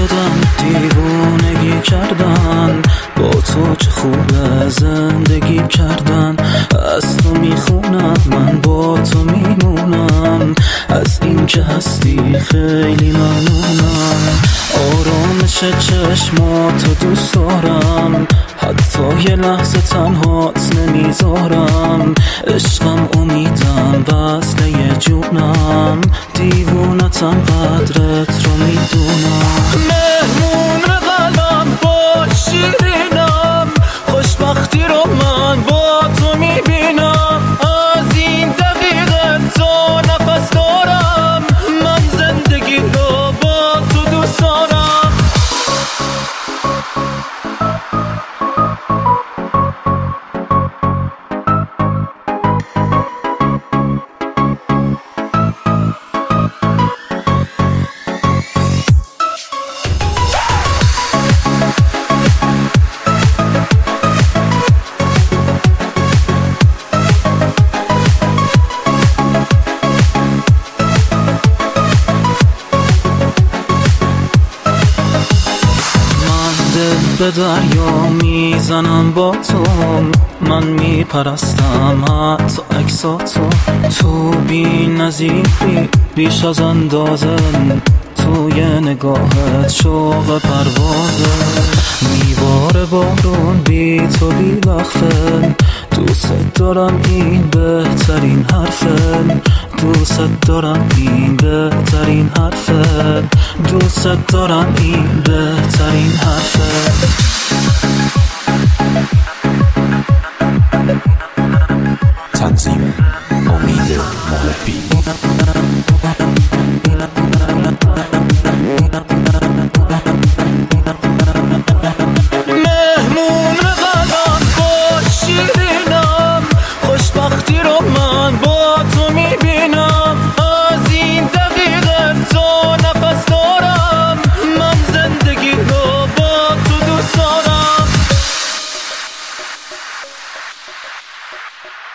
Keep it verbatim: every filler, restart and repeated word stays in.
شدن، دیوونگی کردن، با تو چه خوبه زندگی کردن. از تو میخونم، من با تو میمونم، از این که هستی خیلی ممنونم. آرامش چشماتو دوست دارم، حتی یه لحظه تنهات نمیذارم. عشقم امیدم وصله جونم، دیوونتم قدرت رو میدونم. مهمون قلبم با شیرینم، خوشبختی رو من با تو میبینم. از این دقیقه تا نفس دارم، من زندگی رو با تو دوست دارم. به دریا میزنم با تو، من میپرستم حتی عکساتو. تو بی نظیری بیش از اندازه، توی نگاهت شوق پروازه. میباره بارون بی تو بی وقفه، دوست دارم این بهترین حرفه. دوست دارم این بهترین حرفه، دوست دارم این بهترین حرفه. تنظیم امید محبی. مهمون قلبم با شیرینم، خوشبختی رو من با تو میبینم. از این دقیقه تا نفس دارم، من زندگی رو با تو دوست دارم.